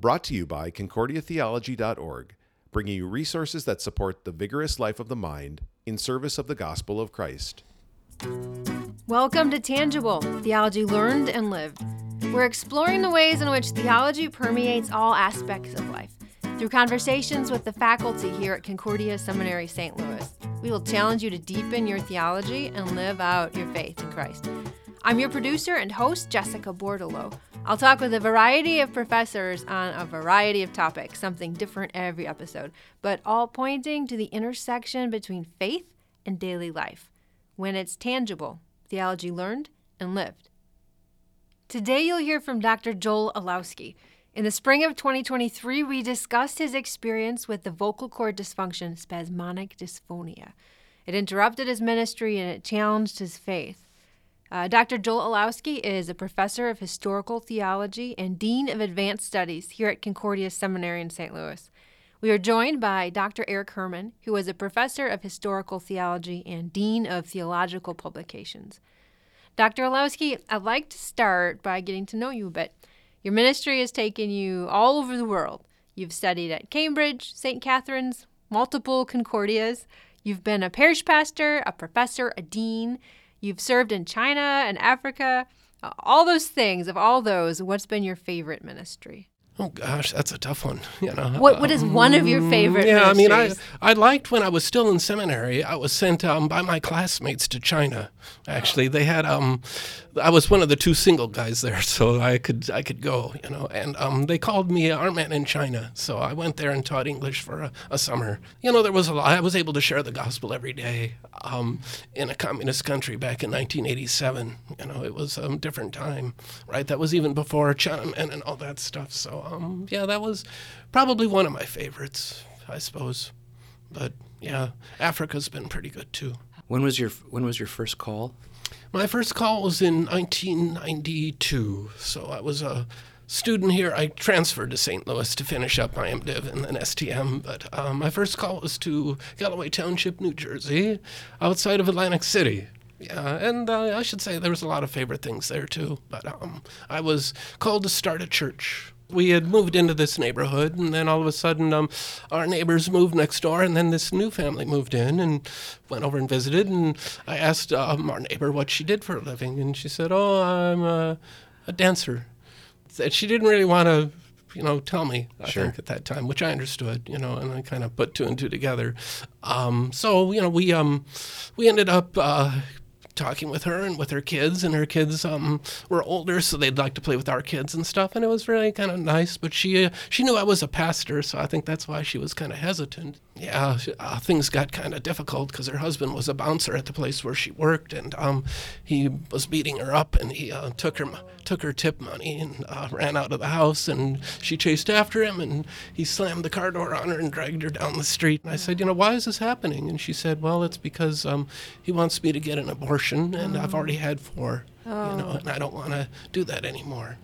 Brought to you by ConcordiaTheology.org, bringing you resources that support the vigorous life of the mind in service of the gospel of Christ. Welcome to Tangible, Theology Learned and Lived. We're exploring the ways in which theology permeates all aspects of life. Through conversations with the faculty here at Concordia Seminary St. Louis, we will challenge you to deepen your theology and live out your faith in Christ. I'm your producer and host, Jessica Bordolo. I'll talk with a variety of professors on a variety of topics, something different every episode, but all pointing to the intersection between faith and daily life, when it's tangible, theology learned and lived. Today you'll hear from Dr. Joel Olowski. In the spring of 2023, we discussed his experience with the vocal cord dysfunction, spasmodic dysphonia. It interrupted his ministry and it challenged his faith. Dr. Joel Olowski is a professor of historical theology and dean of advanced studies here at Concordia Seminary in St. Louis. We are joined by Dr. Eric Herman, who is a professor of historical theology and dean of theological publications. Dr. Olowski, I'd like to start by getting to know you a bit. Your ministry has taken you all over the world. You've studied at Cambridge, St. Catherine's, multiple Concordias. You've been a parish pastor, a professor, a dean. You've served in China and Africa. All those things, of all those, what's been your favorite ministry? Oh gosh, that's a tough one. What is one of your favorite ministries? I liked when I was still in seminary. I was sent by my classmates to China. Actually, they had I was one of the two single guys there, so I could go. And they called me our man in China. So I went there and taught English for a summer. There was a lot. I was able to share the gospel every day in a communist country back in 1987. It was a different time, right? That was even before Chinamen and all that stuff. So. That was probably one of my favorites, I suppose. But yeah, Africa's been pretty good too. When was your first call? My first call was in 1992. So I was a student here. I transferred to St. Louis to finish up my MDiv and then STM. But my first call was to Galloway Township, New Jersey, outside of Atlantic City. Yeah, and I should say there was a lot of favorite things there too. But I was called to start a church. We had moved into this neighborhood, and then all of a sudden our neighbors moved next door, and then this new family moved in and went over and visited, and I asked our neighbor what she did for a living, and she said, I'm a dancer. She didn't really want to tell me, I think, at that time, which I understood, and I kind of put two and two together. So we ended up talking with her and with her kids, and her kids were older, so they'd like to play with our kids and stuff, and it was really kind of nice. But she knew I was a pastor, so I think that's why she was kind of hesitant. Yeah, things got kind of difficult because her husband was a bouncer at the place where she worked, and he was beating her up, and he took her tip money and ran out of the house, and she chased after him, and he slammed the car door on her and dragged her down the street. And I said, why is this happening? And she said, well, it's because he wants me to get an abortion, and I've already had 4, and I don't want to do that anymore.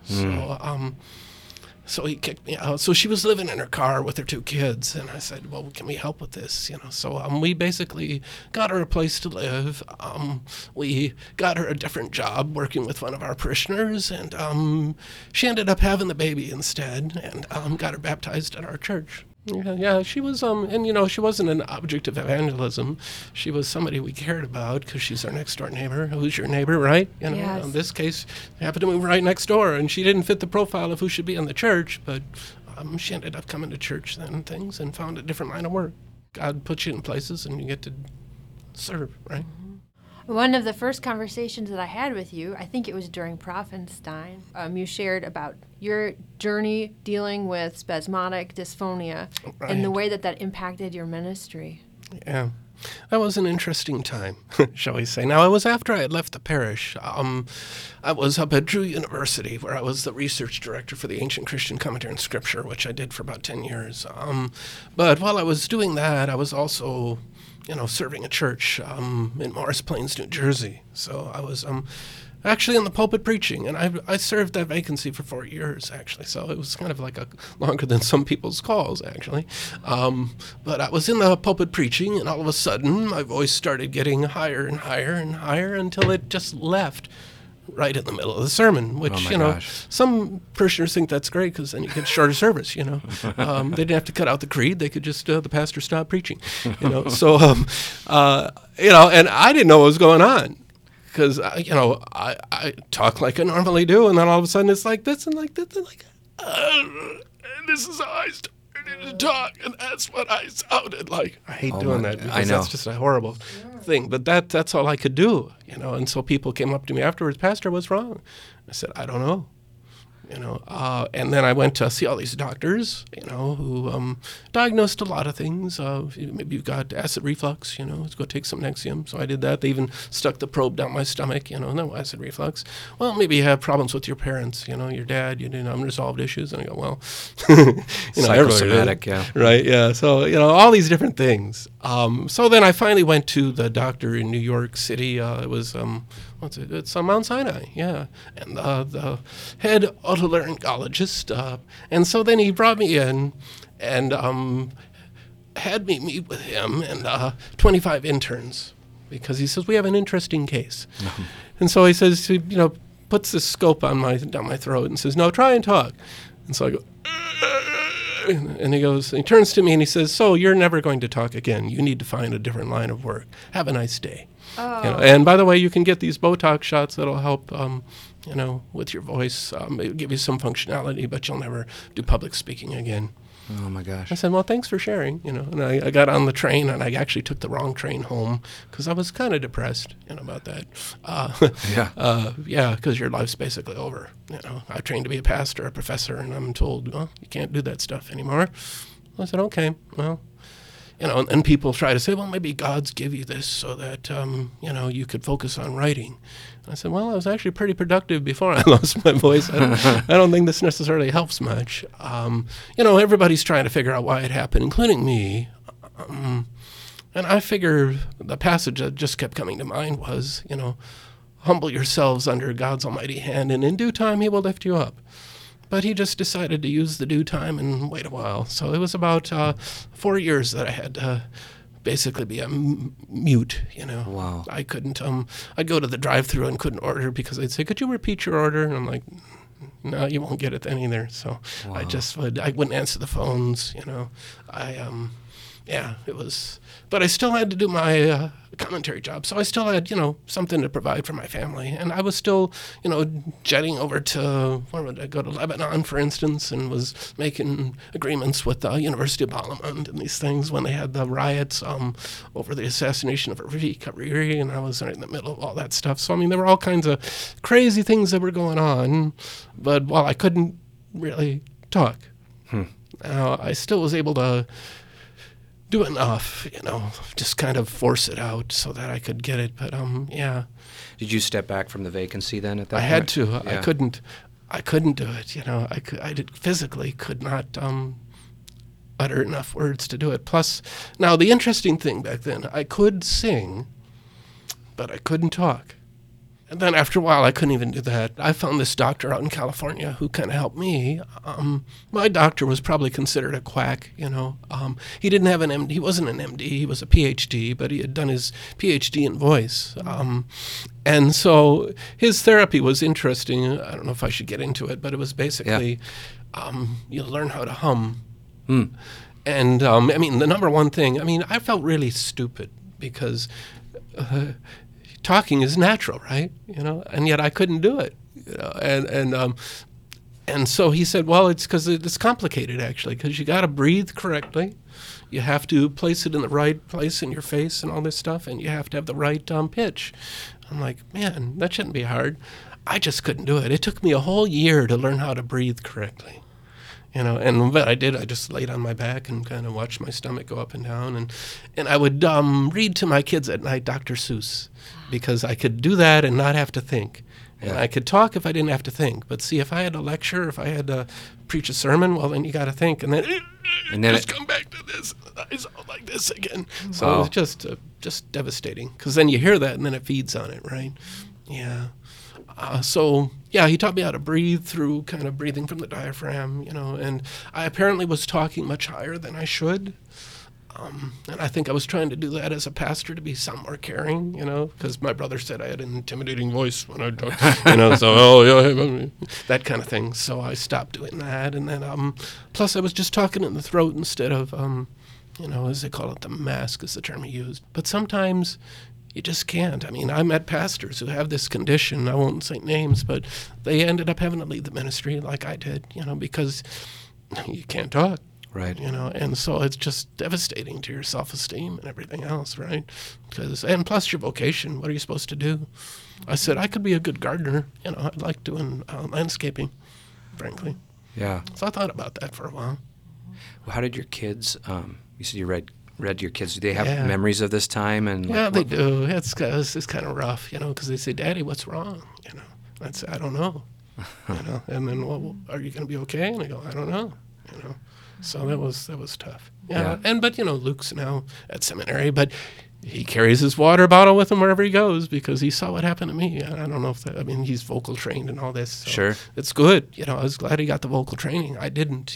So he kicked me out. So she was living in her car with her 2 kids, and I said, well, can we help with this? So we basically got her a place to live. We got her a different job working with one of our parishioners, and she ended up having the baby instead, and got her baptized at our church. Yeah, she was, and she wasn't an object of evangelism. She was somebody we cared about because she's our next door neighbor. Who's your neighbor, right? Yes. In this case, happened to move right next door, and she didn't fit the profile of who should be in the church, but she ended up coming to church then and things and found a different line of work. God puts you in places and you get to serve, right? One of the first conversations that I had with you, I think it was during Prophenstein, you shared about your journey dealing with spasmodic dysphonia and the way that impacted your ministry. Yeah, that was an interesting time, shall we say. Now, it was after I had left the parish. I was up at Drew University, where I was the research director for the Ancient Christian Commentary on Scripture, which I did for about 10 years. But while I was doing that, I was also serving a church in Morris Plains, New Jersey. So I was actually in the pulpit preaching, and I served that vacancy for 4 years, actually. So it was kind of like longer than some people's calls, actually. But I was in the pulpit preaching, and all of a sudden, my voice started getting higher and higher and higher until it just left. right in the middle of the sermon, which, Oh, my gosh. some parishioners think that's great because then you get shorter service, They didn't have to cut out the creed. They could just, the pastor stopped preaching, So, and I didn't know what was going on because, I talk like I normally do. And then all of a sudden it's like this and like this and like, and this is how I started to talk. And that's what I sounded like. I hate doing that because I know. that's just a horrible thing. But that's all I could do, And so people came up to me afterwards, Pastor, what's wrong? I said, I don't know. And then I went to see all these doctors, who diagnosed a lot of things. Maybe you've got acid reflux, let's go take some Nexium. So I did that. They even stuck the probe down my stomach, no acid reflux. Well, maybe you have problems with your parents, your dad, you did unresolved issues. And I go, well, Psychosomatic, yeah. Right, yeah. So, all these different things. So then I finally went to the doctor in New York City. It was, it's on Mount Sinai, yeah. And the head otolaryngologist. And so then he brought me in and had me meet with him and 25 interns because he says, we have an interesting case. And so he says, puts this scope down my throat and says, no, try and talk. And so I go, and he turns to me and he says, so you're never going to talk again. You need to find a different line of work. Have a nice day. Oh. And by the way, you can get these Botox shots that'll help, with your voice, it'll give you some functionality, but you'll never do public speaking again. Oh my gosh. I said, well, thanks for sharing, And I got on the train, and I actually took the wrong train home because I was kind of depressed, about that. Yeah. Because your life's basically over. I trained to be a pastor, a professor, and I'm told, well, you can't do that stuff anymore. I said, okay, well. And people try to say, well, maybe God's give you this so that, you could focus on writing. And I said, well, I was actually pretty productive before I lost my voice. I don't think this necessarily helps much. Everybody's trying to figure out why it happened, including me. And I figure the passage that just kept coming to mind was, humble yourselves under God's almighty hand, and in due time he will lift you up. But he just decided to use the due time and wait a while. So it was about 4 years that I had to basically be a mute, Wow. I couldn't, I'd go to the drive-thru and couldn't order because they'd say, could you repeat your order? And I'm like, no, you won't get it then either. So Wow. I wouldn't answer the phones, it was, but I still had to do my commentary job. So I still had, something to provide for my family. And I was still, jetting over to, where would I go, to Lebanon, for instance, and was making agreements with the University of Balamand and these things when they had the riots over the assassination of Rafiq Hariri, and I was right in the middle of all that stuff. So, there were all kinds of crazy things that were going on, but while I couldn't really talk, I still was able to do enough, just kind of force it out so that I could get it. But yeah. Did you step back from the vacancy then at that I point? had to. Yeah. I couldn't do it. Physically could not utter enough words to do it. Plus, now the interesting thing back then, I could sing, but I couldn't talk. And then after a while, I couldn't even do that. I found this doctor out in California who kind of helped me. My doctor was probably considered a quack, He didn't have an MD. He wasn't an MD. He was a PhD, but he had done his PhD in voice. And so his therapy was interesting. I don't know if I should get into it, but it was basically you learn how to hum. And, the number one thing, I felt really stupid because talking is natural, right? And yet I couldn't do it. And so he said, well, it's because it's complicated, actually, because you got to breathe correctly. You have to place it in the right place in your face and all this stuff, and you have to have the right pitch. I'm like, man, that shouldn't be hard. I just couldn't do it. It took me a whole year to learn how to breathe correctly. And what I did, I just laid on my back and kind of watched my stomach go up and down. And I would read to my kids at night Dr. Seuss because I could do that and not have to think. And I could talk if I didn't have to think. But see, if I had to lecture, if I had to preach a sermon, well, then you got to think. And then just come back to this. I sound like this again. So it was just devastating because then you hear that and then it feeds on it, right? Yeah. He taught me how to breathe through kind of breathing from the diaphragm, and I apparently was talking much higher than I should. And I think I was trying to do that as a pastor to be somewhat more caring, because my brother said I had an intimidating voice when I talked, so, that kind of thing. So I stopped doing that. And then, plus I was just talking in the throat instead of, as they call it, the mask is the term he used. But sometimes you just can't. I mean, I met pastors who have this condition. I won't say names, but they ended up having to leave the ministry like I did, because you can't talk. Right. And so it's just devastating to your self-esteem and everything else, right? And plus your vocation, what are you supposed to do? I said, I could be a good gardener. I like doing landscaping, frankly. Yeah. So I thought about that for a while. Well, how did your kids, you said you read to your kids, do they have memories of this time? And yeah, they do. It's kind of rough, because they say, Daddy, what's wrong? I'd say, I don't know. And then, well, are you going to be okay? And I go, I don't know. So that was tough. Yeah. But Luke's now at seminary, but he carries his water bottle with him wherever he goes because he saw what happened to me. I don't know if he's vocal trained and all this. So sure. It's good. I was glad he got the vocal training. I didn't,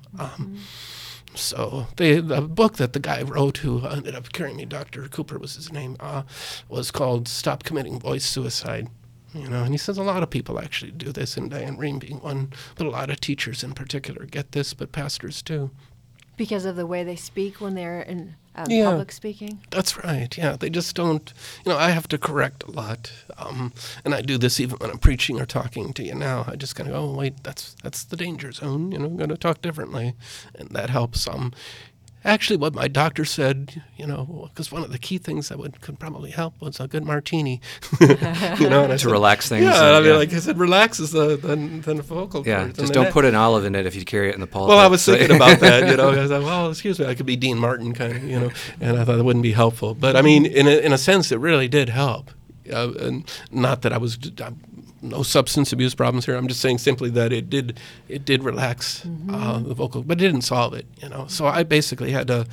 So the book that the guy wrote who ended up carrying me, Dr. Cooper was his name, was called Stop Committing Voice Suicide. And he says a lot of people actually do this, and Diane Rehm being one, but a lot of teachers in particular get this, but pastors too. Because of the way they speak when they're in public speaking? That's right, yeah. They just don't, I have to correct a lot, and I do this even when I'm preaching or talking to you now. I just kind of go, oh, wait, that's the danger zone, I'm going to talk differently, and that helps. Actually, what my doctor said, because one of the key things that could probably help was a good martini. To relax things. Yeah, like I said, relaxes the vocal cords. Yeah, just don't put an olive in it if you carry it in the pulpit. Well, I was thinking about that, I was like, well, excuse me, I could be Dean Martin kind of, and I thought it wouldn't be helpful. But I mean, in a sense, it really did help. And not that I was... no substance abuse problems here. I'm just saying simply that it did relax the vocal, but it didn't solve it, So I basically had to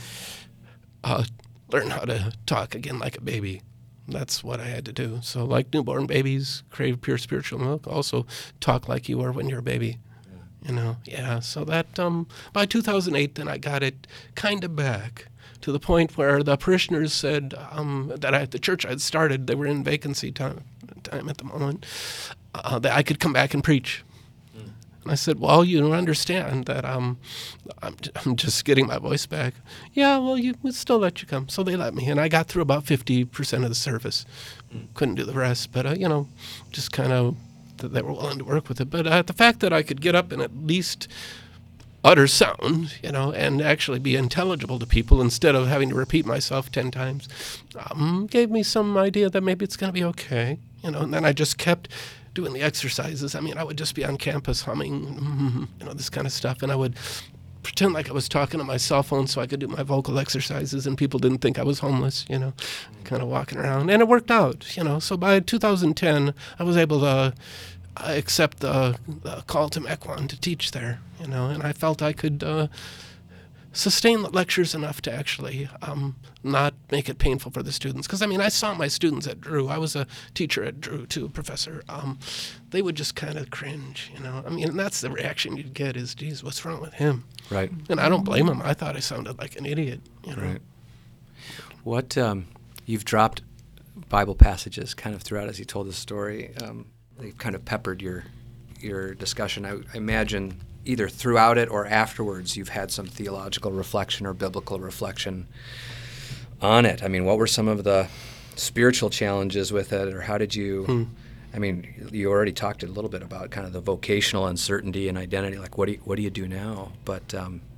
learn how to talk again like a baby. That's what I had to do. So like newborn babies crave pure spiritual milk, also talk like you were when you're a baby. Yeah. So that by 2008, then I got it kind of back to the point where the parishioners said that the church I'd started, they were in vacancy time at the moment, that I could come back and preach. And I said, well, you don't understand that I'm just getting my voice back. Yeah, well, we'll still let you come. So they let me, and I got through about 50% of the service. Couldn't do the rest, but, just kind of, they were willing to work with it. But the fact that I could get up and at least utter sound, and actually be intelligible to people instead of having to repeat myself 10 times, gave me some idea that maybe it's going to be okay, and then I just kept doing the exercises. I mean, I would just be on campus humming, this kind of stuff, and I would pretend like I was talking to my cell phone so I could do my vocal exercises, and people didn't think I was homeless, kind of walking around, and it worked out, So by 2010, I was able to accept the call to Mequon to teach there, and I felt I could sustain the lectures enough to actually not make it painful for the students. Because, I saw my students at Drew. I was a teacher at Drew, too, a professor. They would just kind of cringe, and that's the reaction you'd get is, geez, what's wrong with him? Right. And I don't blame him. I thought I sounded like an idiot, Right. What, you've dropped Bible passages kind of throughout as you told the story. They've kind of peppered your discussion. I imagine either throughout it or afterwards you've had some theological reflection or biblical reflection on it. What were some of the spiritual challenges with it, or how did you... you already talked a little bit about kind of the vocational uncertainty and identity, like what do you do now? But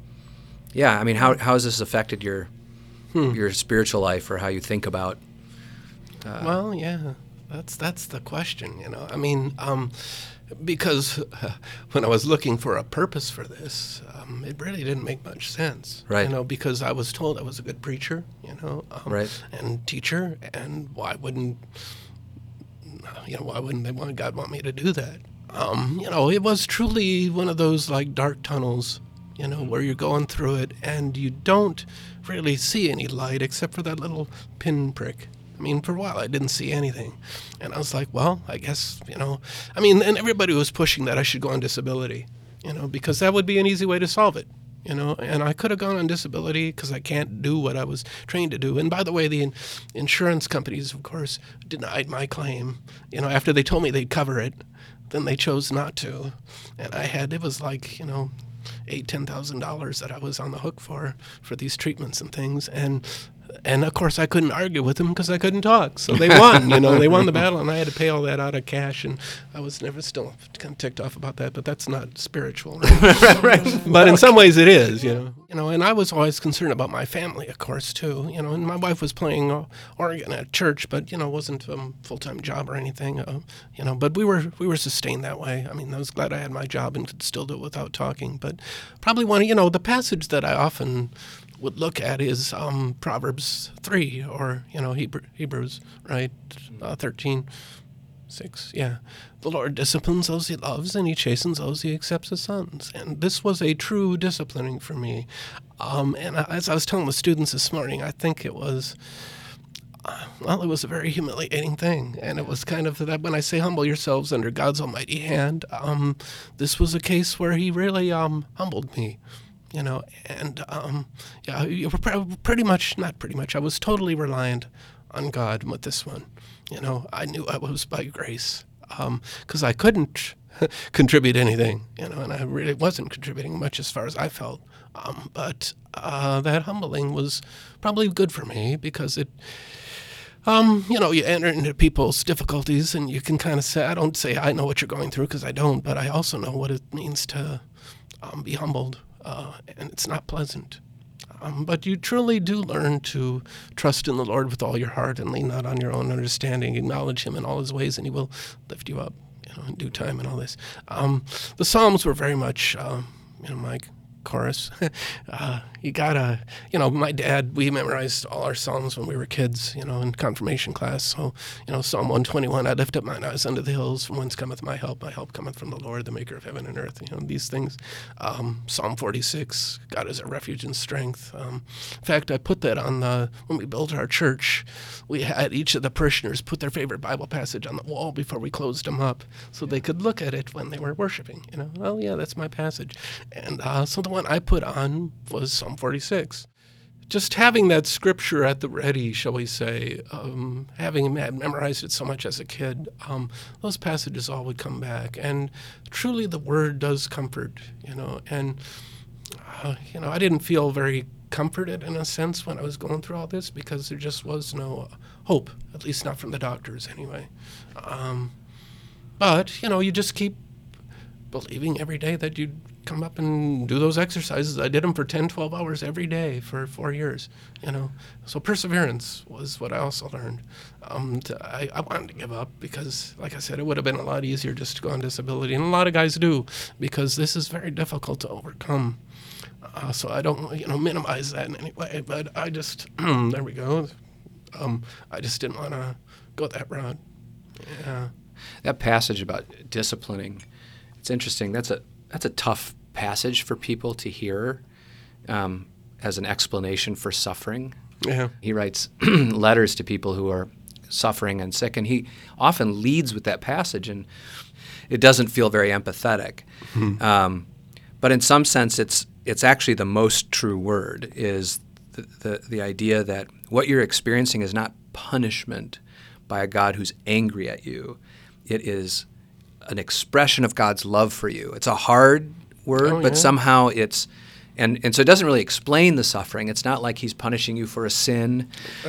how has this affected your spiritual life or how you think about... Well, yeah. That's the question, because when I was looking for a purpose for this, it really didn't make much sense, right? Because I was told I was a good preacher, right, and teacher, and why wouldn't God want me to do that? It was truly one of those like dark tunnels, where you're going through it and you don't really see any light except for that little pinprick. For a while, I didn't see anything. And I was like, well, I guess, and everybody was pushing that I should go on disability, because that would be an easy way to solve it. and I could have gone on disability because I can't do what I was trained to do. And by the way, the insurance companies, of course, denied my claim. After they told me they'd cover it, then they chose not to. And it was like, $8,000-$10,000 that I was on the hook for these treatments and things. And of course, I couldn't argue with them because I couldn't talk. So they won, they won the battle, and I had to pay all that out of cash. And I was never still kind of ticked off about that, but that's not spiritual. Right? But in some ways it is, And I was always concerned about my family, of course, too. And my wife was playing organ at church, but, it wasn't a full-time job or anything, But we were sustained that way. I mean, I was glad I had my job and could still do it without talking. But probably the passage that I often would look at is Proverbs 3 or, Hebrews, right? 13:6, yeah. The Lord disciplines those he loves, and he chastens those he accepts as sons. And this was a true disciplining for me. And as I was telling the students this morning, I think it was a very humiliating thing. And it was kind of that when I say humble yourselves under God's almighty hand, this was a case where he really humbled me. You were I was totally reliant on God with this one. I knew I was by grace because I couldn't contribute anything, and I really wasn't contributing much as far as I felt. But that humbling was probably good for me because it, you enter into people's difficulties and you can kind of say, I don't say I know what you're going through because I don't, but I also know what it means to be humbled. And it's not pleasant. But you truly do learn to trust in the Lord with all your heart and lean not on your own understanding. Acknowledge him in all his ways, and he will lift you up, in due time and all this. The Psalms were very much, my chorus. You gotta, my dad, we memorized all our Psalms when we were kids, in confirmation class. So, Psalm 121, I lift up mine eyes unto the hills, from whence cometh my help. My help cometh from the Lord, the maker of heaven and earth. These things. Psalm 46, God is our refuge and strength. In fact, I put that on when we built our church, we had each of the parishioners put their favorite Bible passage on the wall before we closed them up so they could look at it when they were worshiping. Oh yeah, that's my passage. And so the one I put on was Psalm 46. Just having that scripture at the ready, shall we say, having memorized it so much as a kid, those passages all would come back. And truly the word does comfort, and, I didn't feel very comforted in a sense when I was going through all this because there just was no hope, at least not from the doctors anyway. But, you just keep believing every day that you'd come up and do those exercises. I did them for 10, 12 hours every day for 4 years, So perseverance was what I also learned. I wanted to give up because, like I said, it would have been a lot easier just to go on disability. And a lot of guys do because this is very difficult to overcome. So I don't, minimize that in any way. But I just, there we go. I just didn't want to go that route. Yeah. That passage about disciplining, it's interesting. That's a tough passage for people to hear as an explanation for suffering. Yeah. He writes letters to people who are suffering and sick, and he often leads with that passage, and it doesn't feel very empathetic. But in some sense, it's actually the most true word, is the idea that what you're experiencing is not punishment by a God who's angry at you. It is an expression of God's love for you. It's a hard word, but somehow it's, and so it doesn't really explain the suffering. It's not like he's punishing you for a sin,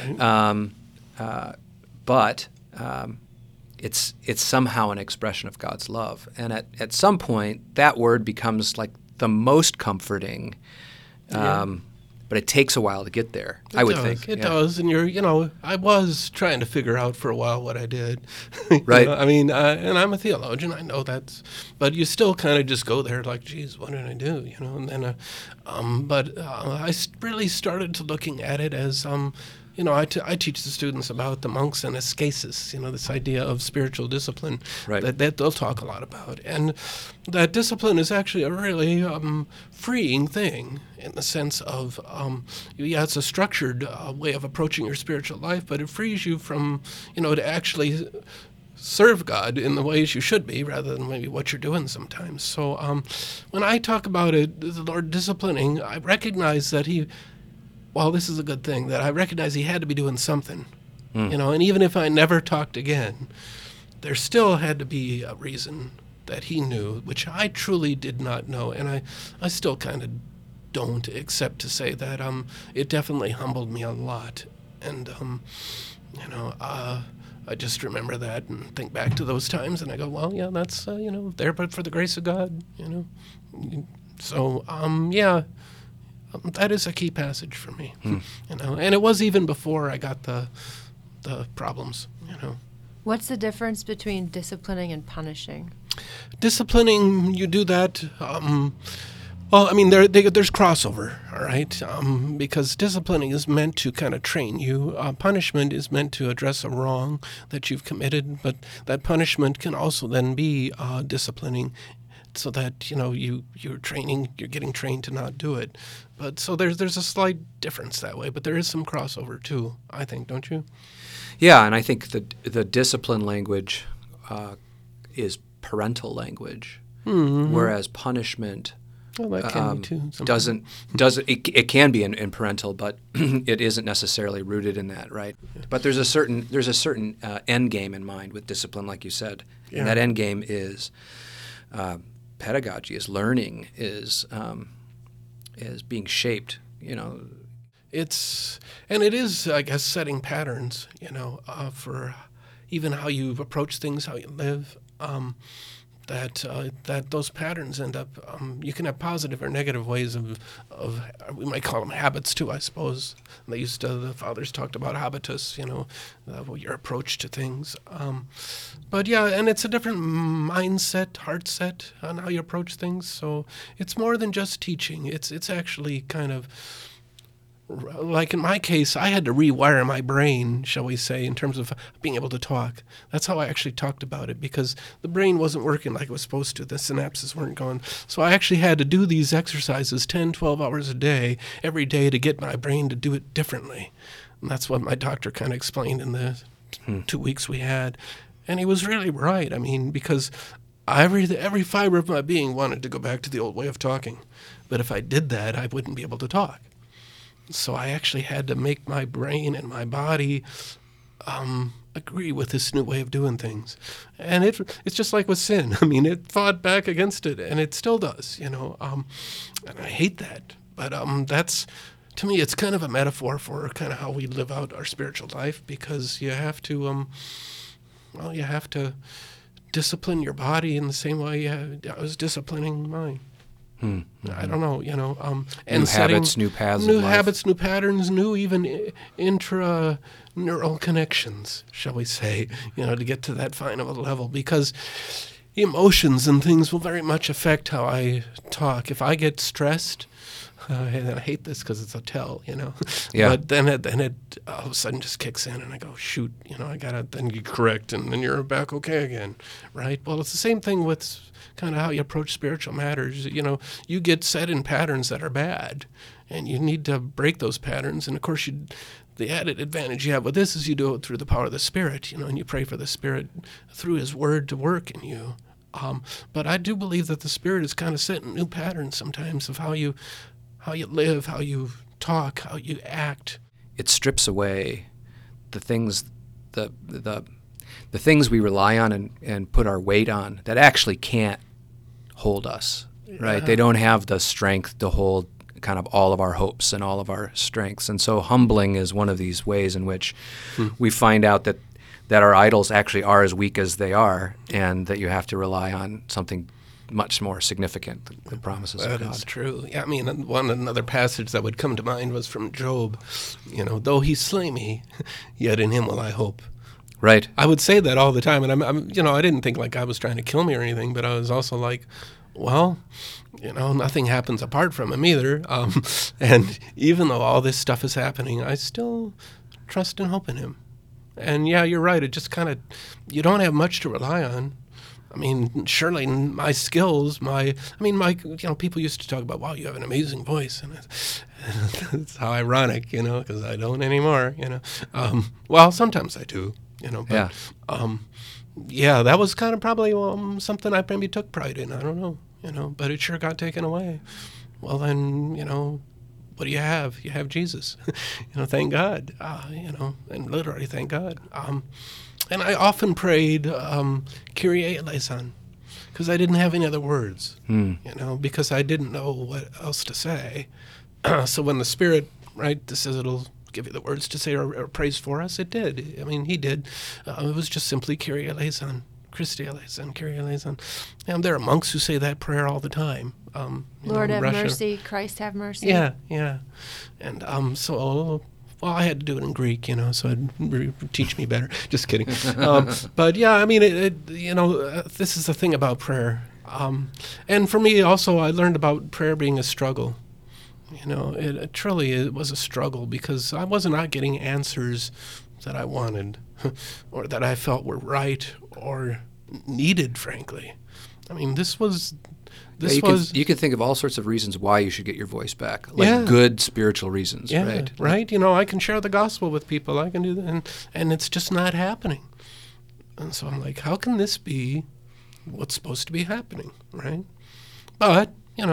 but it's somehow an expression of God's love. And at some point, that word becomes like the most comforting, but it takes a while to get there, I would think. It does, and I was trying to figure out for a while what I did. Right. I mean, and I'm a theologian, I know but you still kind of just go there like, geez, what did I do? And then, I really started to looking at it as, I teach the students about the monks and ascesis, this idea of spiritual discipline that they'll talk a lot about. And that discipline is actually a really freeing thing in the sense of, it's a structured way of approaching your spiritual life, but it frees you from, to actually serve God in the ways you should be rather than maybe what you're doing sometimes. So when I talk about it, the Lord disciplining, I recognize that this is a good thing, that I recognize he had to be doing something, and even if I never talked again, there still had to be a reason that he knew, which I truly did not know, and I still kind of don't, except to say that it definitely humbled me a lot, and I just remember that and think back to those times, and I go, well, yeah, that's there, but for the grace of God, So that is a key passage for me, and it was even before I got the problems, What's the difference between disciplining and punishing? Disciplining, you do that. There's crossover, all right? Because disciplining is meant to kind of train you. Punishment is meant to address a wrong that you've committed, but that punishment can also then be disciplining, so that you're getting trained to not do it. But so there's a slight difference that way, but there is some crossover too, I think, don't you? Yeah, and I think the discipline language is parental language, whereas punishment that can be too. doesn't it can be in parental, but it isn't necessarily rooted in that, right? But there's a certain end game in mind with discipline, like you said, and that end game is pedagogy, is learning, is being shaped. It is, I guess, setting patterns, for even how you approach things, how you live, that those patterns end up, you can have positive or negative ways of we might call them habits too, I suppose. The fathers talked about habitus, your approach to things. But yeah, and it's a different mindset, heart set on how you approach things. So it's more than just teaching. It's actually kind of, like in my case, I had to rewire my brain, shall we say, in terms of being able to talk. That's how I actually talked about it, because the brain wasn't working like it was supposed to. The synapses weren't going. So I actually had to do these exercises 10, 12 hours a day, every day, to get my brain to do it differently. And that's what my doctor kind of explained in the 2 weeks we had. And he was really right. I mean, because every fiber of my being wanted to go back to the old way of talking. But if I did that, I wouldn't be able to talk. So I actually had to make my brain and my body agree with this new way of doing things. And it's just like with sin. I mean, it fought back against it, and it still does, and I hate that. But that's, to me, it's kind of a metaphor for kind of how we live out our spiritual life, because you have to, you have to discipline your body in the same way I was disciplining mine. I don't know, and new habits, new paths, new of life. habits, new patterns, new even intra-neural connections, shall we say, to get to that final level, because emotions and things will very much affect how I talk. If I get stressed, and I hate this because it's a tell, Yeah. But then it all of a sudden just kicks in, and I go, shoot, I gotta then you correct, and then you're back okay again, right? Well, it's the same thing with kind of how you approach spiritual matters. You get set in patterns that are bad, and you need to break those patterns. And of course, the added advantage you have with this is you do it through the power of the Spirit, and you pray for the Spirit through His Word to work in you. But I do believe that the Spirit is kind of setting new patterns sometimes of how you live, how you talk, how you act. It strips away the things, the things we rely on and put our weight on that actually can't hold us, right? Yeah. They don't have the strength to hold kind of all of our hopes and all of our strengths. And so humbling is one of these ways in which we find out that our idols actually are as weak as they are, and that you have to rely on something much more significant, the promises of God. That is true. Yeah, I mean, another passage that would come to mind was from Job. Though he slay me, yet in him will I hope. Right. I would say that all the time, and I'm I didn't think like I was trying to kill me or anything, but I was also like, well, nothing happens apart from him either. And even though all this stuff is happening, I still trust and hope in him. And yeah, you're right. It just kind of, you don't have much to rely on. I mean, surely my skills, people used to talk about, wow, you have an amazing voice. And it's how ironic, because I don't anymore, Well, sometimes I do, but, Yeah. yeah, that was kind of probably something I maybe took pride in. I don't know, but it sure got taken away. Well, then, what do you have? You have Jesus. Thank God, and literally thank God. And I often prayed, Kyrie eleison, because I didn't have any other words, because I didn't know what else to say. So when the Spirit, right, this says it'll give you the words to say or praise for us, it did. I mean, he did. It was just simply Kyrie eleison, Christe eleison, Kyrie eleison. And there are monks who say that prayer all the time. Lord have Russia. mercy, Christ have mercy. Yeah. And well, I had to do it in Greek, so it'd teach me better. Just kidding. But yeah, I mean, this is the thing about prayer. And for me also, I learned about prayer being a struggle. It truly was a struggle because I was not getting answers that I wanted or that I felt were right or needed, frankly. I mean, you can think of all sorts of reasons why you should get your voice back, like good spiritual reasons, right? Right. I can share the gospel with people. I can do that, and it's just not happening. And so I'm like, how can this be what's supposed to be happening, right? But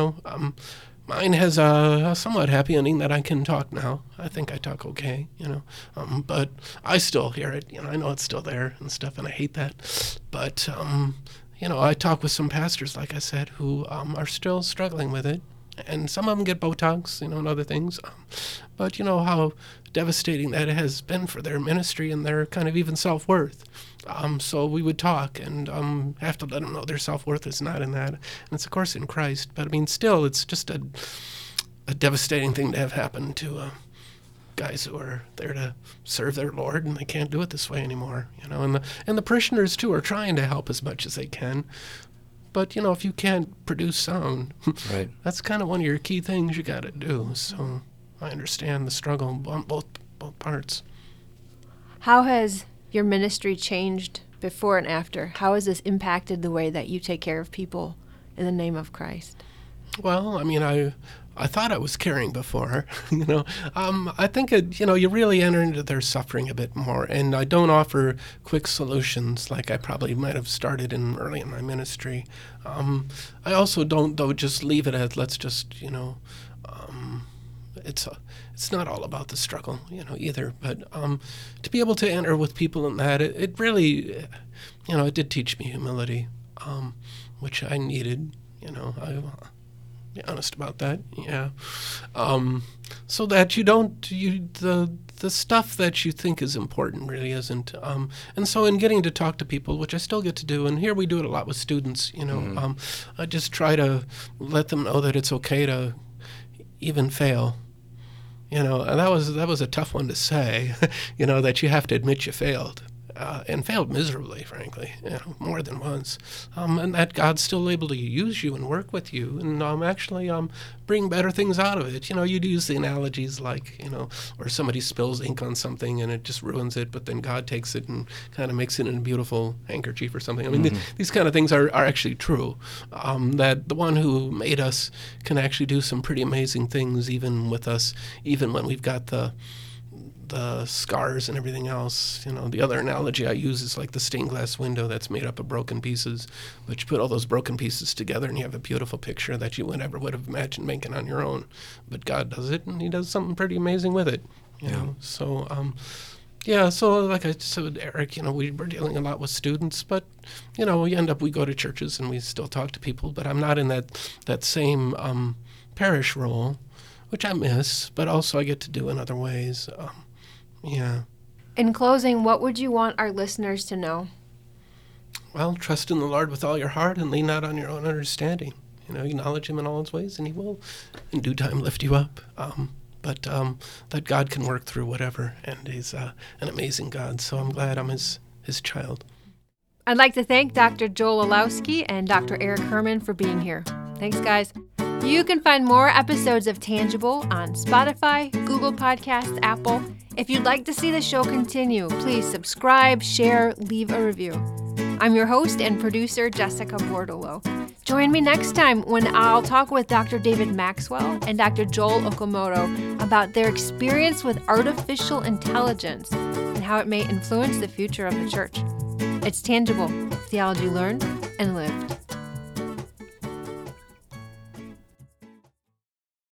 mine has a somewhat happy ending that I can talk now. I think I talk okay, but I still hear it. I know it's still there and stuff, and I hate that. But I talk with some pastors, like I said, who are still struggling with it. And some of them get Botox, and other things. But how devastating that has been for their ministry and their kind of even self-worth. So we would talk and have to let them know their self-worth is not in that. And it's, of course, in Christ. But, I mean, still, it's just a devastating thing to have happen to guys who are there to serve their Lord, and they can't do it this way anymore. And the parishioners, too, are trying to help as much as they can. But, if you can't produce sound, right, that's kind of one of your key things you got to do. So I understand the struggle on both parts. How has your ministry changed before and after? How has this impacted the way that you take care of people in the name of Christ? Well, I mean, I thought I was caring before, I think, you really enter into their suffering a bit more. And I don't offer quick solutions like I probably might have started early in my ministry. I also don't, though, just leave it at let's just, it's not all about the struggle, either. But to be able to enter with people in that, it really, it did teach me humility, which I needed, be honest about that, yeah. So that the stuff that you think is important really isn't. And so in getting to talk to people, which I still get to do, and here we do it a lot with students, I just try to let them know that it's okay to even fail. And that was a tough one to say, that you have to admit you failed. And failed miserably, frankly, more than once, and that God's still able to use you and work with you, and actually bring better things out of it. You'd use the analogies like, where somebody spills ink on something and it just ruins it, but then God takes it and kind of makes it in a beautiful handkerchief or something. I mean, these kind of things are actually true, that the one who made us can actually do some pretty amazing things even with us, even when we've got the scars and everything else. The other analogy I use is like the stained glass window that's made up of broken pieces, but you put all those broken pieces together and you have a beautiful picture that you never would have imagined making on your own. But God does it, and he does something pretty amazing with it. You know? So, so like I said with Eric, we're dealing a lot with students, but, we go to churches and we still talk to people, but I'm not in that same parish role, which I miss, but also I get to do in other ways. Yeah. In closing, what would you want our listeners to know? Well, trust in the Lord with all your heart and lean not on your own understanding. Acknowledge him in all his ways, and he will in due time lift you up. But that God can work through whatever, and he's an amazing God, so I'm glad I'm his child. I'd like to thank Dr. Joel Olowski and Dr. Eric Herman for being here. Thanks, guys. You can find more episodes of Tangible on Spotify, Google Podcasts, Apple. If you'd like to see the show continue, please subscribe, share, leave a review. I'm your host and producer, Jessica Bordolo. Join me next time when I'll talk with Dr. David Maxwell and Dr. Joel Okamoto about their experience with artificial intelligence and how it may influence the future of the church. It's Tangible, Theology Learned and Lived.